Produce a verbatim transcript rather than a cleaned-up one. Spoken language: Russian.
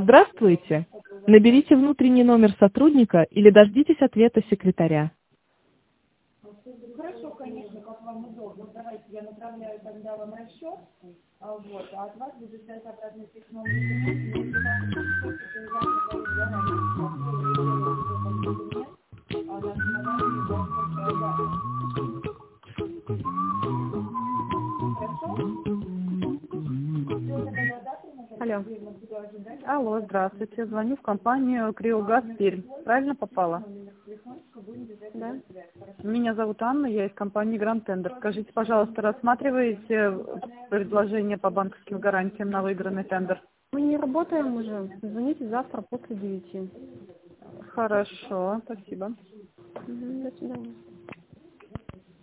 Здравствуйте. Наберите внутренний номер сотрудника или дождитесь ответа секретаря. Хорошо, конечно, как вам удобно. Давайте я направляю тогда вам расчет, а, вот, а от вас будет ждать обратный письмо документ. Но если вам хочется завтра поесть заранее, то я сделаю уже как документ, а на основании ваших данных. Хорошо? Все, тогда на завтра мы Алло. буду ожидать. Алло, здравствуйте. Звоню в компанию Криогаз Пермь. Правильно попала? Да. Меня зовут Анна, я из компании Гранд Тендер. Скажите, пожалуйста, рассматриваете предложение по банковским гарантиям на выигранный тендер? Мы не работаем уже. Звоните завтра после девяти. Хорошо, спасибо. Мгм, до свидания.